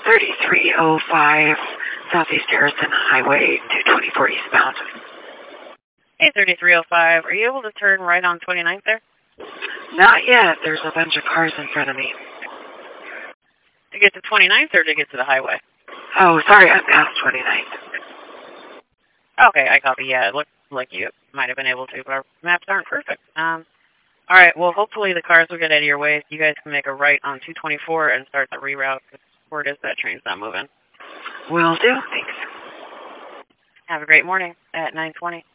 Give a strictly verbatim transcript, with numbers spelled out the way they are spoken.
thirty-three oh five Southeast Harrison Highway, two twenty-four eastbound. Hey, thirty-three oh five, are you able to turn right on twenty-ninth there? Not yet. There's a bunch of cars in front of me. To get to twenty-ninth or to get to the highway? Oh, sorry, I'm past twenty-ninth. Okay, I copy. Yeah, it looks like you might have been able to, but our maps aren't perfect. Um, all right, well, hopefully the cars will get out of your way. You guys can make a right on two twenty-four and start the reroute, because word is that train's not moving. Will do. Thanks. Have a great morning at nine twenty.